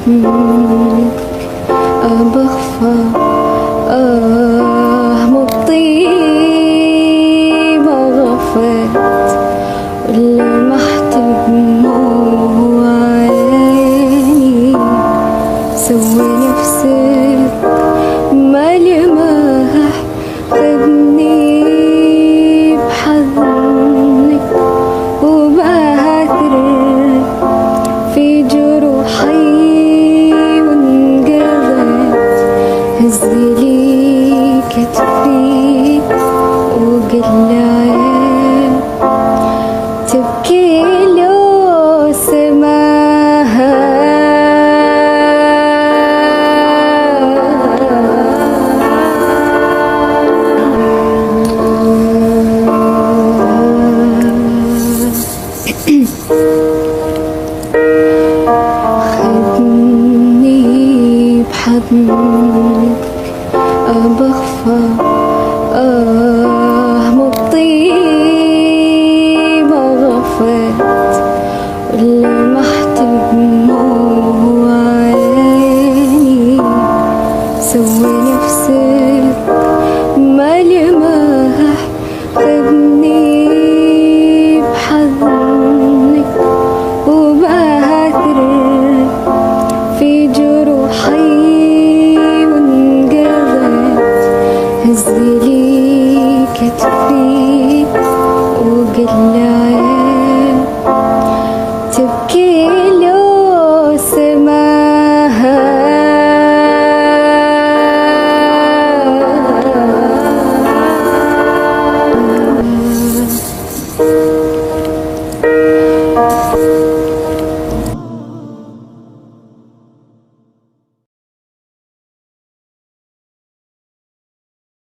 بحضنك بخفى مطيبة غفيت ولمحت دموع عيني سوي نفسك ما لمح خدني بحضنك وبعثر في جروحي وانقضيت هزلي كتفي وقل عين تبكي لو سماها خدني بحضنك بخفى مطيبة غفيت ولمحت دموع عيني سوي نفسك ما لمح خدني بحضنك وبعثر في جروحي وانقضيت هزلي